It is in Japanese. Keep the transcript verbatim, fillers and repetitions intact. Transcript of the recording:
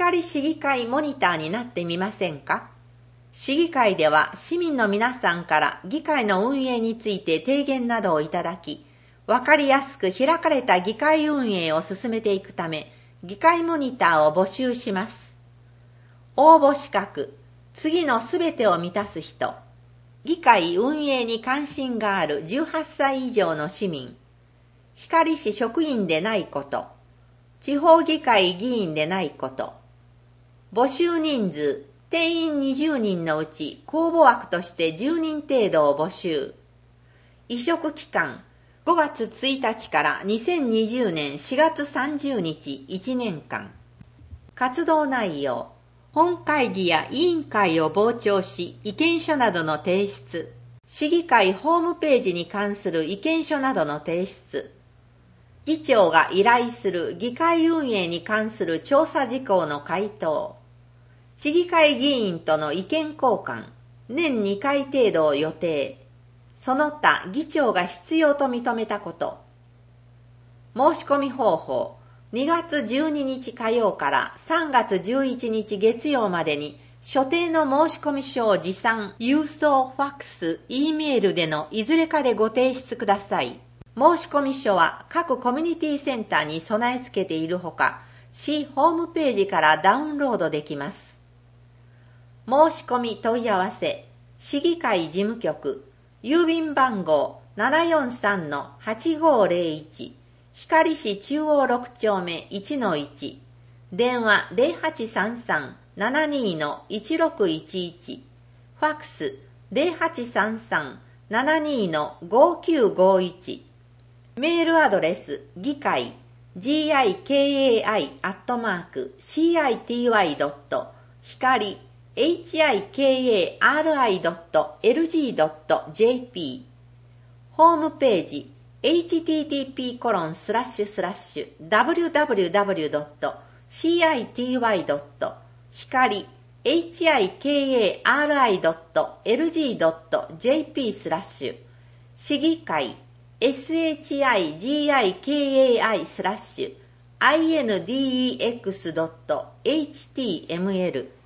光市議会モニターになってみませんか？市議会では市民の皆さんから議会の運営について提言などをいただき、わかりやすく開かれた議会運営を進めていくため、議会モニターを募集します。応募資格、次のすべてを満たす人、議会運営に関心があるじゅうはっさい以上の市民、光市職員でないこと、地方議会議員でないこと、募集人数、定員にじゅうにんのうち公募枠としてじゅうにん程度を募集。委嘱期間、ごがつついたちからにせんにじゅうねんしがつさんじゅうにちいちねんかん。活動内容、本会議や委員会を傍聴し、意見書などの提出。市議会ホームページに関する意見書などの提出。議長が依頼する議会運営に関する調査事項の回答。市議会議員との意見交換、年にかい程度を予定。その他議長が必要と認めたこと。申し込み方法、にがつじゅうににち火曜からさんがつじゅういちにち月曜までに所定の申込書を持参、郵送、ファックス、Eメールでのいずれかでご提出ください。申込書は各コミュニティセンターに備え付けているほか、市ホームページからダウンロードできます。申し込み問い合わせ、市議会事務局、郵便番号 ななよんさんのはちごーぜろいち、光市中央ろくちょうめ いちのいち、電話 ゼロはちさんさん ななにのいちろくいちいち、ファックス ゼロはちさんさん ななにのごきゅうごいち、メールアドレス、議会、ギカイ アットマーク、シーアイティーワイ ドット、光、エイチアイケーエーアールアイ ドット エルジー ドット ジェーピー、ホームページ、エイチティーティーピーコロンスラッシュスラッシュダブリューダブリューダブリュードットシーアイティーワイドット光 エイチアイケーエーアールアイドットエルジードットジェーピー スラッシュ市議会 エスエイチアイジーアイケーエーアイ スラッシュアイエヌディーイーエックスドットエイチティーエムエル